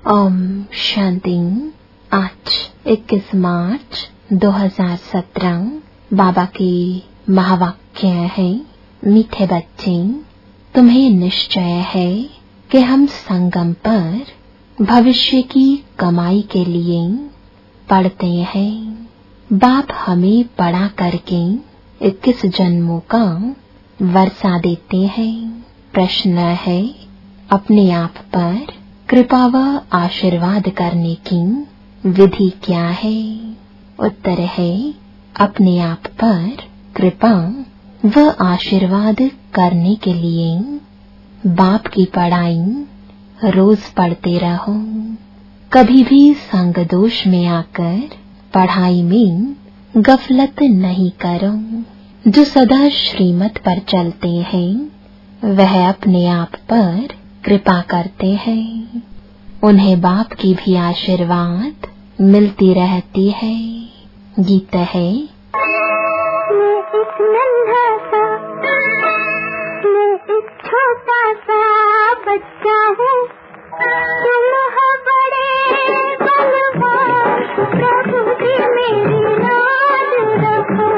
ओम शांति। आज 21 मार्च 2017 बाबा की महावाक्य है, मीठे बच्चे, तुम्हें निश्चय है कि हम संगम पर भविष्य की कमाई के लिए पढ़ते हैं। बाप हमें पढ़ा करके 21 जन्मों का वर्षा देते हैं। प्रश्न है, अपने आप पर कृपा व आशीर्वाद करने की विधि क्या है? उत्तर है, अपने आप पर कृपा व आशीर्वाद करने के लिए बाप की पढ़ाई रोज पढ़ते रहो। कभी भी संग दोष में आकर पढ़ाई में गफलत नहीं करो। जो सदा श्रीमत पर चलते हैं वह अपने आप पर कृपा करते हैं। उन्हें बाप की भी आशीर्वाद मिलती रहती है। गीत है, मैं एक नन्हा सा, मैं एक छोटा सा बच्चा हूँ, तुम हो बड़े बलवान, प्रभु जी मेरी लाज रखो।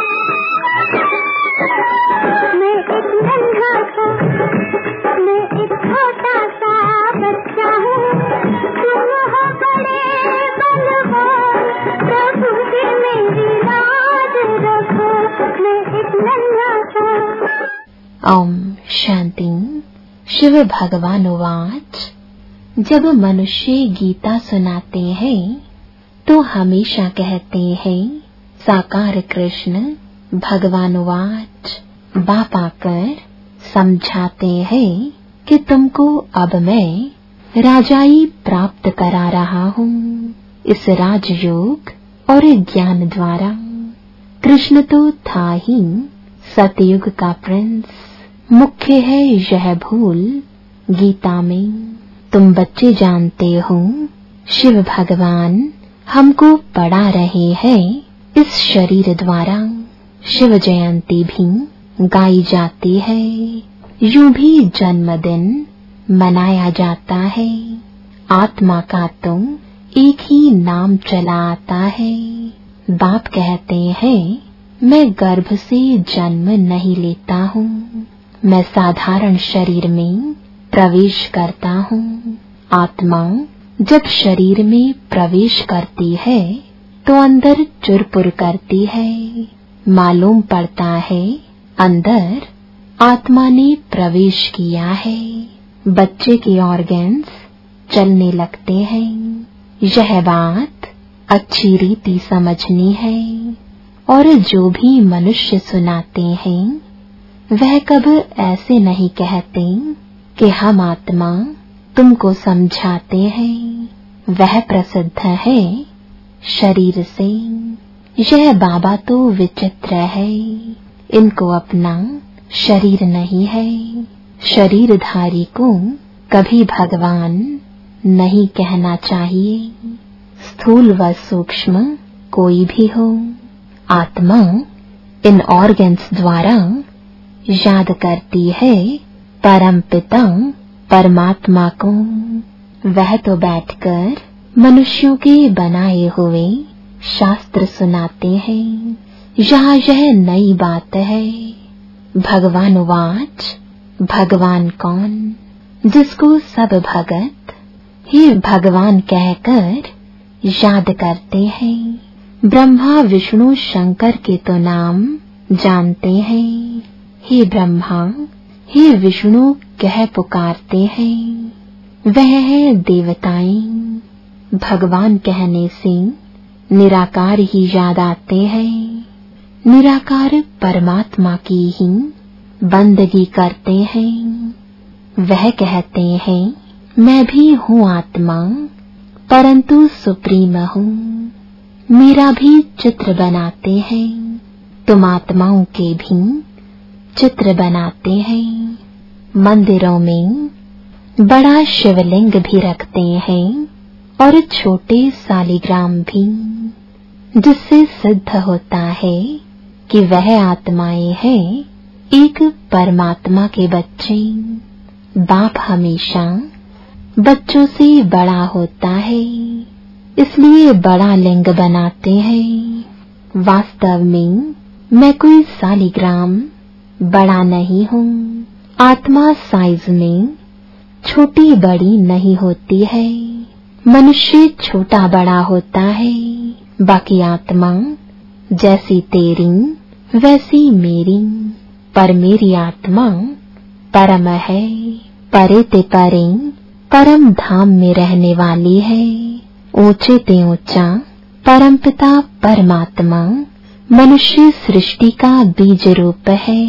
मैं एक नन्हा सा, मैं एक छोटा सा बच्चा हूँ, तुम हो बड़े बलवान, प्रभु जी मेरी लाज रखो। मैं एक नन्हा सा। ओम शांति। शिव भगवान वाच, जब मनुष्य गीता सुनाते हैं तो हमेशा कहते हैं साकार कृष्ण भगवान वाच। बाप आकर समझाते हैं कि तुमको अब मैं राजाई प्राप्त करा रहा हूँ इस राजयोग और ज्ञान द्वारा। कृष्ण तो था ही सतयुग का प्रिंस, मुख्य है यह भूल गीता में। तुम बच्चे जानते हो शिव भगवान हमको पढ़ा रहे हैं इस शरीर द्वारा। शिव जयंती भी गाई जाती है, यूं भी जन्मदिन मनाया जाता है। आत्मा का तो एक ही नाम चला आता है। बाप कहते हैं, मैं गर्भ से जन्म नहीं लेता हूँ, मैं साधारण शरीर में प्रवेश करता हूँ। आत्मा जब शरीर में प्रवेश करती है तो अंदर चुरपुर करती है। मालूम पड़ता है अंदर आत्मा ने प्रवेश किया है। बच्चे के ऑर्गन्स चलने लगते हैं। यह बात अच्छी रीति समझनी है। और जो भी मनुष्य सुनाते हैं वह कभी ऐसे नहीं कहते कि हम आत्मा तुमको समझाते हैं। वह प्रसिद्ध है शरीर से। यह बाबा तो विचित्र है, इनको अपना शरीर नहीं है। शरीरधारी को कभी भगवान नहीं कहना चाहिए। स्थूल व सूक्ष्म कोई भी हो, आत्मा इन ऑर्गन्स द्वारा याद करती है परम पिता परमात्मा को। वह तो बैठकर मनुष्यों के बनाए हुए शास्त्र सुनाते हैं। यहाँ यह नई बात है। भगवान वाच, भगवान कौन? जिसको सब भगत हे भगवान कहकर याद करते हैं। ब्रह्मा विष्णु शंकर के तो नाम जानते हैं। हे ब्रह्मा हे विष्णु कह पुकारते हैं। वह है देवताएं। भगवान कहने से निराकार ही याद आते हैं। निराकार परमात्मा की ही बंदगी करते हैं। वह कहते हैं, मैं भी हूँ आत्मा परंतु सुप्रीम हूँ। मेरा भी चित्र बनाते हैं। तुम आत्माओं के भी चित्र बनाते हैं। मंदिरों में बड़ा शिवलिंग भी रखते हैं और छोटे सालिग्राम भी, जिससे सिद्ध होता है कि वह आत्माएं हैं एक परमात्मा के बच्चे। बाप हमेशा बच्चों से बड़ा होता है, इसलिए बड़ा लिंग बनाते हैं। वास्तव में मैं कोई सालिग्राम बड़ा नहीं हूँ। आत्मा साइज में छोटी बड़ी नहीं होती है। मनुष्य छोटा बड़ा होता है, बाकी आत्मा जैसी तेरी वैसी मेरी। पर मेरी आत्मा परम है, परे ते परे परम धाम में रहने वाली है। ऊंचे ते ऊंचा परम पिता परमात्मा मनुष्य सृष्टि का बीज रूप है।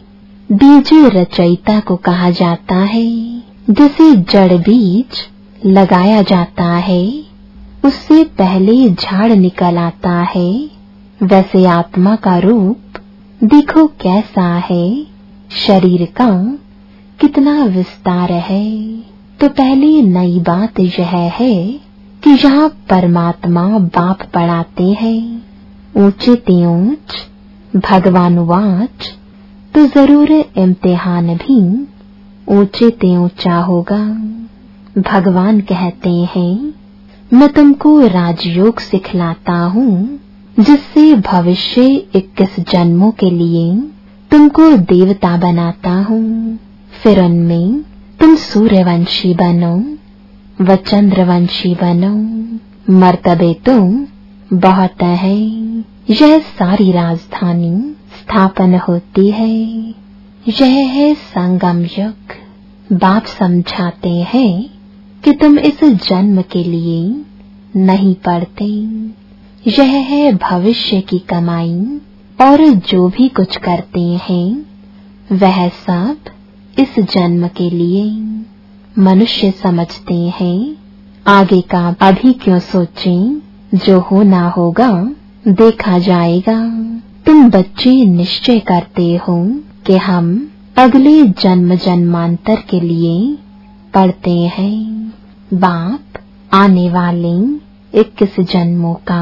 बीज रचयिता को कहा जाता है। जिसे जड़ बीज लगाया जाता है उससे पहले झाड़ निकल आता है। वैसे आत्मा का रूप देखो कैसा है, शरीर का कितना विस्तार है। तो पहले नई बात यह है कि यहाँ परमात्मा बाप पढ़ाते हैं। ऊंचे ते ऊंच भगवानुवाच, तो जरूर इम्तिहान भी ऊंचे ते ऊंचा होगा। भगवान कहते हैं, मैं तुमको राजयोग सिखलाता हूँ, जिससे भविष्य 21 जन्मों के लिए तुमको देवता बनाता हूँ। फिर उनमें तुम सूर्यवंशी बनो व चंद्रवंशी बनो। मर्तबे तुम बहुत है। यह सारी राजधानी स्थापन होती है। यह है संगम युग। बाप समझाते हैं कि तुम इस जन्म के लिए नहीं पढ़ते। यह है भविष्य की कमाई, और जो भी कुछ करते हैं वह सब इस जन्म के लिए। मनुष्य समझते हैं आगे का अभी क्यों सोचें, जो होना होगा देखा जाएगा। तुम बच्चे निश्चय करते हो कि हम अगले जन्म जन्मांतर के लिए पढ़ते हैं। बाप आने वाले 21 जन्मों का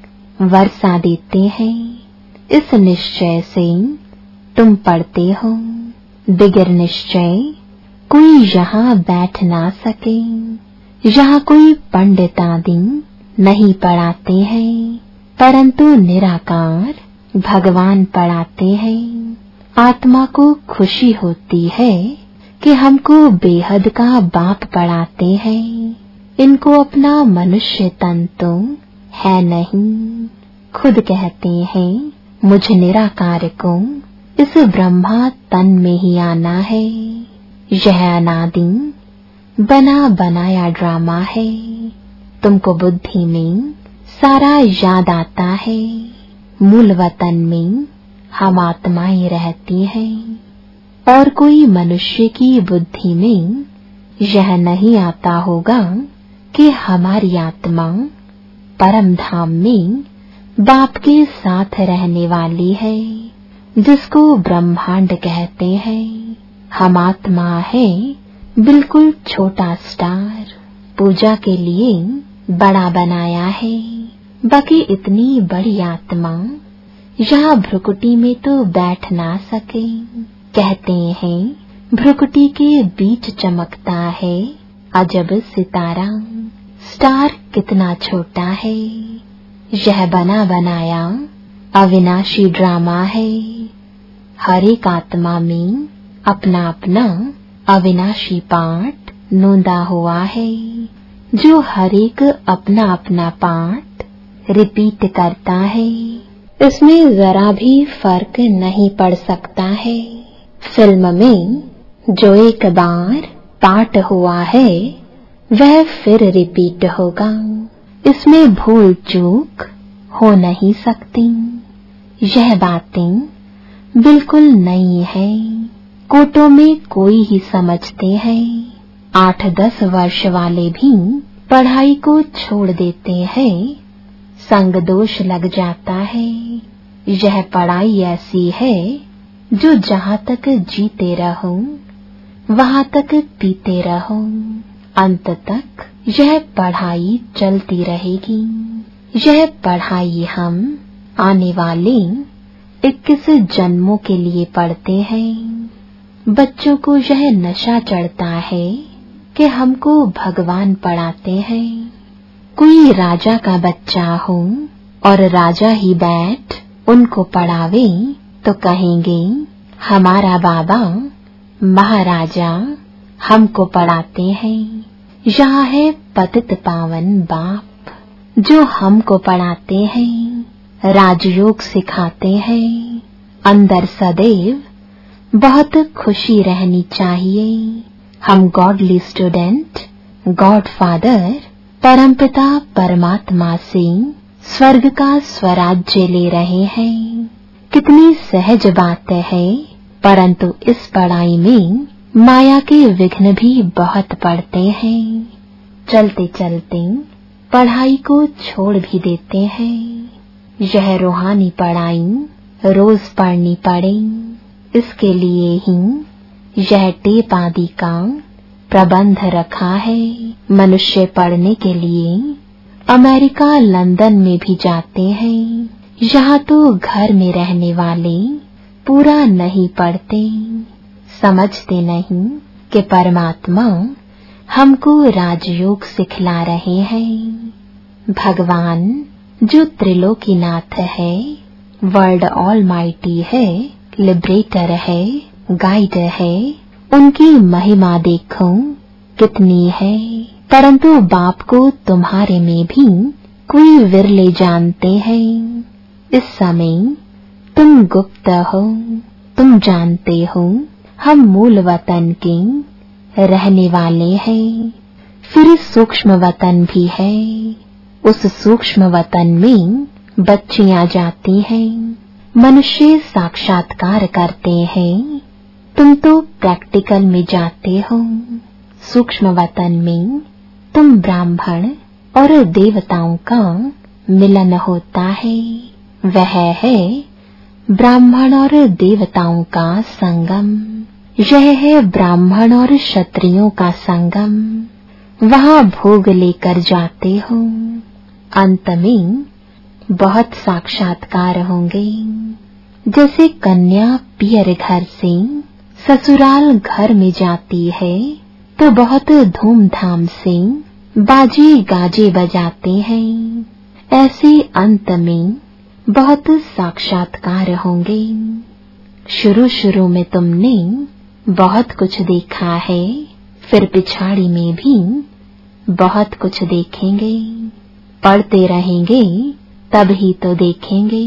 वर्षा देते हैं। इस निश्चय से तुम पढ़ते हो। बिगर निश्चय कोई यहाँ बैठ ना सके। यहाँ कोई पंडित आदि नहीं पढ़ाते हैं, परंतु निराकार भगवान पढ़ाते हैं। आत्मा को खुशी होती है कि हमको बेहद का बाप पढ़ाते हैं। इनको अपना मनुष्य तन तो है नहीं। खुद कहते हैं, मुझ निराकार को इस ब्रह्मा तन में ही आना है। यह अनादि बना बनाया ड्रामा है। तुमको बुद्धि में सारा याद आता है। मूल वतन में हम आत्माएं रहती हैं, और कोई मनुष्य की बुद्धि में यह नहीं आता होगा कि हमारी आत्मा परम धाम में बाप के साथ रहने वाली है, जिसको ब्रह्मांड कहते हैं। हम आत्मा है बिल्कुल छोटा स्टार, पूजा के लिए बड़ा बनाया है। बाकी इतनी बड़ी आत्मा यहाँ भ्रुकुटी में तो बैठ ना सके। कहते हैं भ्रुकुटी के बीच चमकता है अजब सितारा। स्टार कितना छोटा है। यह बना बनाया अविनाशी ड्रामा है। हर एक आत्मा में अपना अपना अविनाशी पाठ नोंदा हुआ है, जो हर एक अपना अपना पाठ रिपीट करता है। इसमें जरा भी फर्क नहीं पड़ सकता है। फिल्म में जो एक बार पाठ हुआ है वह फिर रिपीट होगा। इसमें भूल चूक हो नहीं सकती। यह बातें बिल्कुल नई है। कोटों में कोई ही समझते हैं। 8-10 वर्ष वाले भी पढ़ाई को छोड़ देते हैं। संग दोष लग जाता है। यह पढ़ाई ऐसी है जो जहाँ तक जीते रहो वहाँ तक पीते रहो। अंत तक यह पढ़ाई चलती रहेगी। यह पढ़ाई हम आने वाले 21 जन्मों के लिए पढ़ते हैं। बच्चों को यह नशा चढ़ता है कि हमको भगवान पढ़ाते हैं। कोई राजा का बच्चा हो और राजा ही बैठ उनको पढ़ावे तो कहेंगे हमारा बाबा महाराजा हमको पढ़ाते हैं। यहाँ है पतित पावन बाप जो हमको पढ़ाते हैं, राजयोग सिखाते हैं। अंदर सदैव बहुत खुशी रहनी चाहिए। हम गॉडली स्टूडेंट गॉड फादर परमपिता परमात्मा से स्वर्ग का स्वराज्य ले रहे हैं। कितनी सहज बात है, परंतु इस पढ़ाई में माया के विघ्न भी बहुत पड़ते हैं। चलते चलते पढ़ाई को छोड़ भी देते हैं। यह रूहानी पढ़ाई रोज पढ़नी पड़े, इसके लिए ही यह टेप आदि का प्रबंध रखा है। मनुष्य पढ़ने के लिए अमेरिका लंदन में भी जाते हैं। यहाँ तो घर में रहने वाले पूरा नहीं पढ़ते, समझते नहीं कि परमात्मा हमको राजयोग सिखला रहे हैं। भगवान जो त्रिलोकीनाथ है, वर्ल्ड ऑलमाइटी है, लिबरेटर है, गाइड है, उनकी महिमा देखो कितनी है। परंतु बाप को तुम्हारे में भी कोई विरले जानते हैं। इस समय तुम गुप्त हो, तुम जानते हो हम मूल वतन के रहने वाले हैं। फिर सूक्ष्म वतन भी है, उस सूक्ष्म वतन में बच्चियां जाती हैं। मनुष्य साक्षात्कार करते हैं, तुम तो प्रैक्टिकल में जाते हो। सूक्ष्म वतन में तुम ब्राह्मण और देवताओं का मिलन होता है। वह है ब्राह्मण और देवताओं का संगम। यह है ब्राह्मण और क्षत्रियों का संगम। वहाँ भोग लेकर जाते हो। अंत में बहुत साक्षात्कार होंगे। जैसे कन्या पियर घर से ससुराल घर में जाती है तो बहुत धूमधाम से बाजे गाजे बजाते हैं। ऐसे अंत में बहुत साक्षात्कार होंगे। शुरू शुरू में तुमने बहुत कुछ देखा है, फिर पिछाड़ी में भी बहुत कुछ देखेंगे। पढ़ते रहेंगे तब ही तो देखेंगे।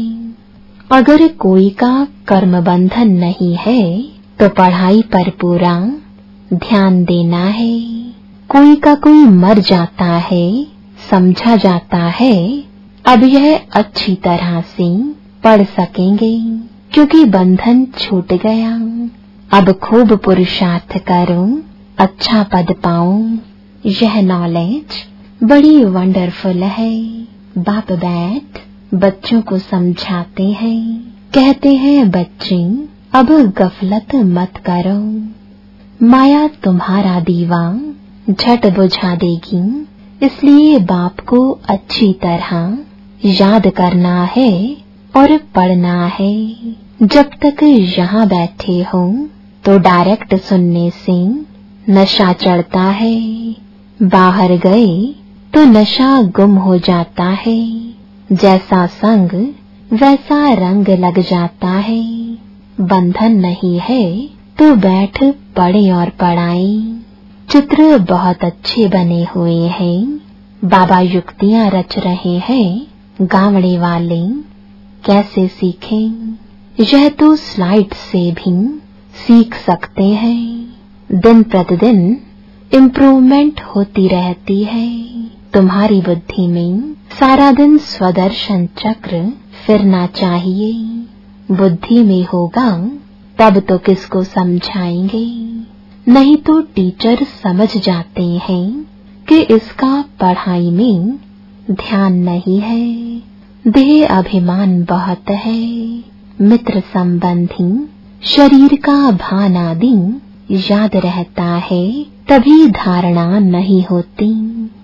अगर कोई का कर्म बंधन नहीं है तो पढ़ाई पर पूरा ध्यान देना है। कोई का कोई मर जाता है, समझा जाता है, अब यह अच्छी तरह से पढ़ सकेंगे क्योंकि बंधन छूट गया। अब खूब पुरुषार्थ करो, अच्छा पद पाओ। यह नॉलेज बड़ी वंडरफुल है। बाप बैठ बच्चों को समझाते हैं, कहते हैं बच्चे अब गफलत मत करो। माया तुम्हारा दीवा झट बुझा देगी, इसलिए बाप को अच्छी तरह याद करना है और पढ़ना है। जब तक यहाँ बैठे हो तो डायरेक्ट सुनने से नशा चढ़ता है, बाहर गए तो नशा गुम हो जाता है। जैसा संग वैसा रंग लग जाता है। बंधन नहीं है तो बैठ पढ़े और पढ़ाएं। चित्र बहुत अच्छे बने हुए हैं। बाबा युक्तियां रच रहे हैं, गावड़े वाले कैसे सीखें? यह तो स्लाइड से भी सीख सकते हैं। दिन प्रतिदिन इम्प्रूवमेंट होती रहती है। तुम्हारी बुद्धि में सारा दिन स्वदर्शन चक्र फिरना चाहिए। बुद्धि में होगा तब तो किसको समझाएंगे? नहीं तो टीचर समझ जाते हैं कि इसका पढ़ाई में ध्यान नहीं है। देह अभिमान बहुत है, मित्र संबंधी शरीर का भान आदि याद रहता है, तभी धारणा नहीं होती।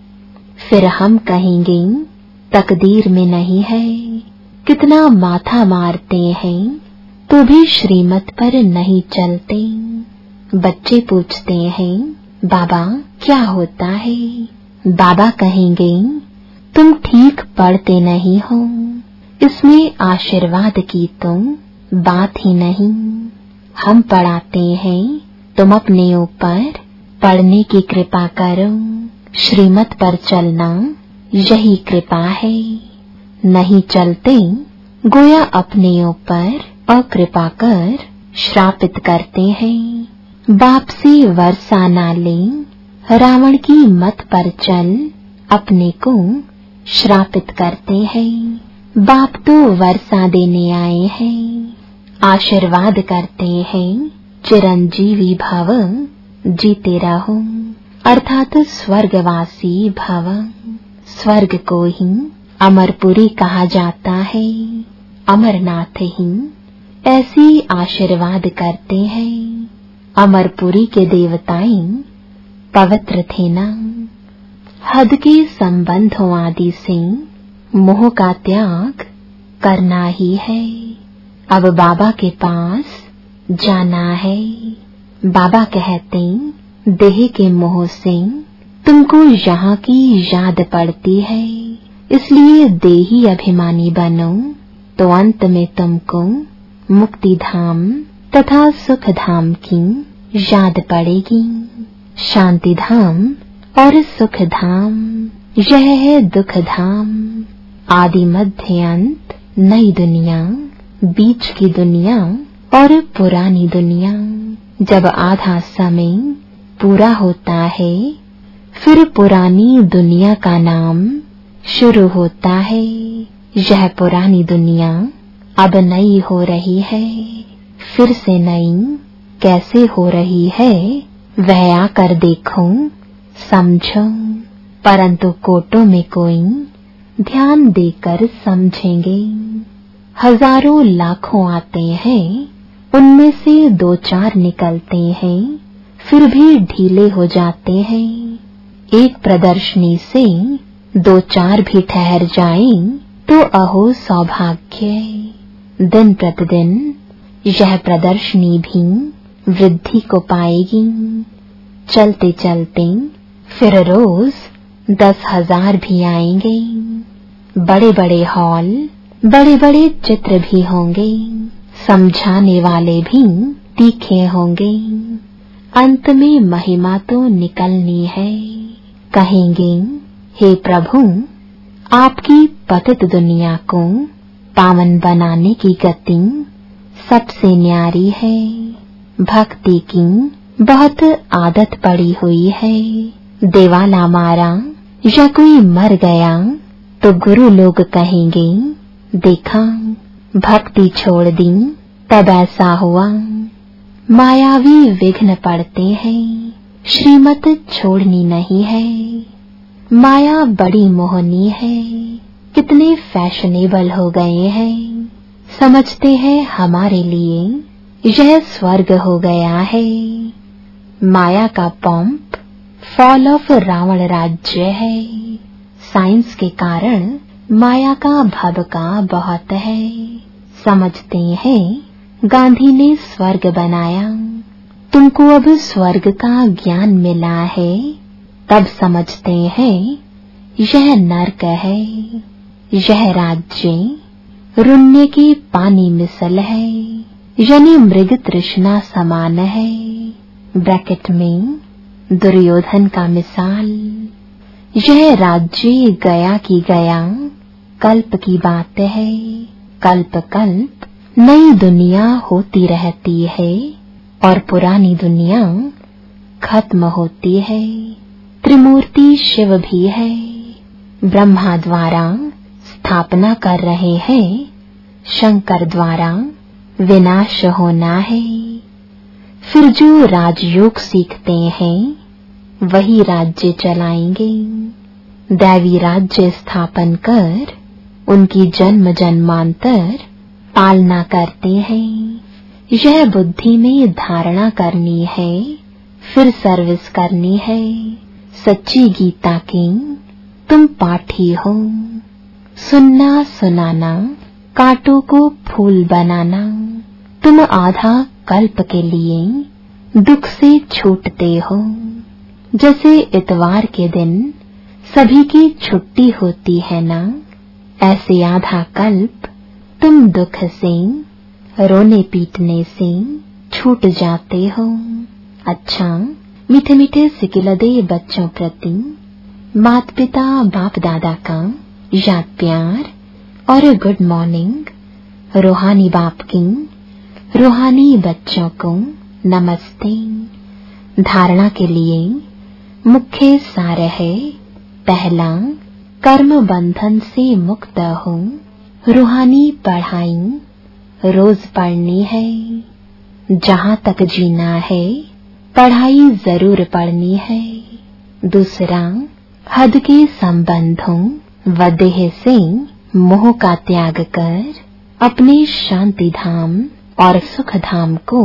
फिर हम कहेंगे तकदीर में नहीं है। कितना माथा मारते हैं तो भी श्रीमत पर नहीं चलते। बच्चे पूछते हैं बाबा क्या होता है? बाबा कहेंगे तुम ठीक पढ़ते नहीं हो, इसमें आशीर्वाद की तो बात ही नहीं। हम पढ़ाते हैं, तुम अपने ऊपर पढ़ने की कृपा करो। श्रीमत पर चलना यही कृपा है। नहीं चलते गोया अपने ऊपर अकृपा कर श्रापित करते हैं। बाप से वर्षा ना ले, रावण की मत पर चल, अपने को श्रापित करते हैं। बाप तो वर्षा देने आए हैं, आशीर्वाद करते हैं, चिरंजीवी भव जीते रहो, अर्थात स्वर्गवासी भव। स्वर्ग को ही अमरपुरी कहा जाता है। अमरनाथ ही ऐसी आशीर्वाद करते हैं। अमरपुरी के देवताएं पवित्र थे ना। हद के संबंधों आदि से मोह का त्याग करना ही है। अब बाबा के पास जाना है। बाबा कहते देह के मोह से तुमको यहाँ की याद पड़ती है, इसलिए देही अभिमानी बनो तो अंत में तुमको मुक्ति धाम तथा सुख धाम की याद पड़ेगी। शांति धाम और सुख धाम यह है दुख धाम। आदि मध्य अंत नई दुनिया, बीच की दुनिया और पुरानी दुनिया। जब आधा समय पूरा होता है, फिर पुरानी दुनिया का नाम शुरू होता है। यह पुरानी दुनिया अब नई हो रही है। फिर से नई कैसे हो रही है वह आकर देखो, समझो। परंतु कोटों में कोई ध्यान देकर समझेंगे। हजारों लाखों आते हैं, उनमें से 2-4 निकलते हैं, फिर भी ढीले हो जाते हैं। एक प्रदर्शनी से 2-4 भी ठहर जाएं तो अहो सौभाग्य। दिन प्रतिदिन यह प्रदर्शनी भी वृद्धि को पाएगी। चलते चलते फिर रोज 10,000 भी आएंगे। बड़े बड़े हॉल, बड़े बड़े चित्र भी होंगे। समझाने वाले भी तीखे होंगे। अंत में महिमा तो निकलनी है। कहेंगे हे प्रभु, आपकी पतित दुनिया को पावन बनाने की गति सबसे न्यारी है। भक्ति की बहुत आदत पड़ी हुई है। देवाला मारा या कोई मर गया तो गुरु लोग कहेंगे देखा भक्ति छोड़ दी तब ऐसा हुआ। मायावी विघ्न पड़ते हैं, श्रीमत छोड़नी नहीं है। माया बड़ी मोहनी है। कितने फैशनेबल हो गए हैं। समझते हैं हमारे लिए यह स्वर्ग हो गया है। माया का पंप फॉल ऑफ रावण राज्य है। साइंस के कारण माया का भबका बहुत है। समझते हैं गांधी ने स्वर्ग बनाया। तुमको अब स्वर्ग का ज्ञान मिला है, तब समझते हैं यह नरक है। यह राज्य रुन्ने के पानी मिसल है, यानी मृग तृष्णा समान है। ब्रैकेट में दुर्योधन का मिसाल। यह राज्य गया की गया, कल्प की बात है। कल्प कल्प नई दुनिया होती रहती है और पुरानी दुनिया खत्म होती है। त्रिमूर्ति शिव भी है। ब्रह्मा द्वारा स्थापना कर रहे हैं, शंकर द्वारा विनाश होना है। फिर जो राजयोग सीखते हैं वही राज्य चलाएंगे। दैवी राज्य स्थापन कर उनकी जन्म जन्मांतर पालना करते हैं। यह बुद्धि में धारणा करनी है, फिर सर्विस करनी है। सच्ची गीता की तुम पाठी हो। सुनना सुनाना, कांटों को फूल बनाना। तुम आधा कल्प के लिए दुख से छूटते हो। जैसे इतवार के दिन सभी की छुट्टी होती है ना, ऐसे आधा कल्प तुम दुख से, रोने पीटने से छूट जाते हो। अच्छा, मीठे मीठे सिकिलदे बच्चों प्रति माता पिता बाप दादा का याद प्यार और गुड मॉर्निंग। रूहानी बाप की रूहानी बच्चों को नमस्ते। धारणा के लिए मुख्य सार है, पहला, कर्म बंधन से मुक्त हो। रूहानी पढ़ाई रोज पढ़नी है। जहाँ तक जीना है पढ़ाई जरूर पढ़नी है। दूसरा, हद के संबंधों व देह से मोह का त्याग कर अपने शांति धाम और सुख धाम को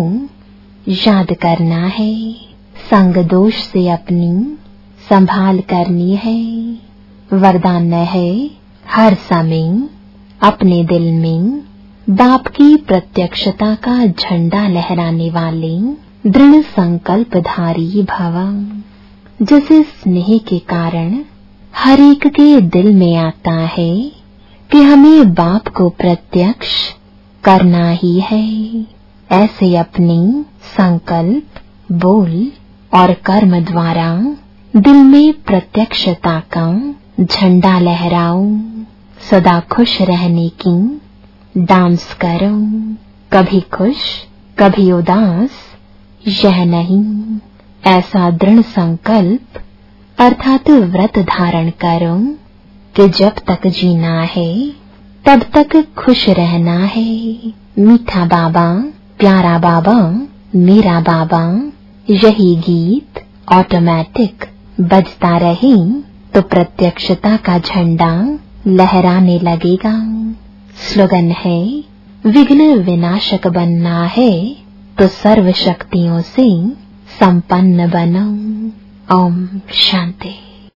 याद करना है। संग दोष से अपनी संभाल करनी है। वरदान है, हर समय अपने दिल में बाप की प्रत्यक्षता का झंडा लहराने वाले दृढ़ संकल्पधारी भव। जैसे स्नेह के कारण हर एक के दिल में आता है कि हमें बाप को प्रत्यक्ष करना ही है, ऐसे अपने संकल्प, बोल और कर्म द्वारा दिल में प्रत्यक्षता का झंडा लहराओ। सदा खुश रहने की डांस करो, कभी खुश कभी उदास यह नहीं, ऐसा दृढ़ संकल्प अर्थात व्रत धारण करो कि जब तक जीना है तब तक खुश रहना है। मीठा बाबा, प्यारा बाबा, मेरा बाबा, यही गीत ऑटोमेटिक बजता रहे तो प्रत्यक्षता का झंडा लहराने लगेगा। स्लोगन है, विघ्न विनाशक बनना है तो सर्व शक्तियों से संपन्न बनो। ओम शांति।